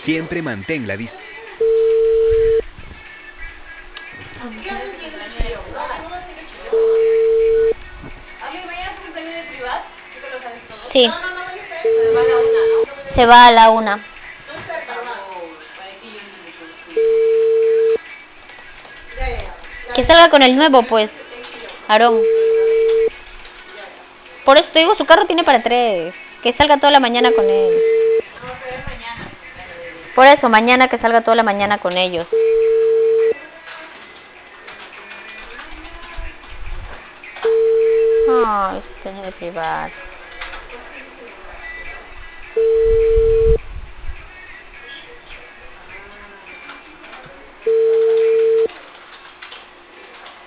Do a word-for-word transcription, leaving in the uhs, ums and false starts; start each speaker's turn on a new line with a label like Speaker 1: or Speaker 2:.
Speaker 1: Siempre mantén la distancia.
Speaker 2: Sí. Se va a la una. Que salga con el nuevo, pues. Aarón. Por eso te digo, su carro tiene para tres. Que salga toda la mañana con él. Por eso, mañana que salga toda la mañana con ellos. Ay, se tiene de privar.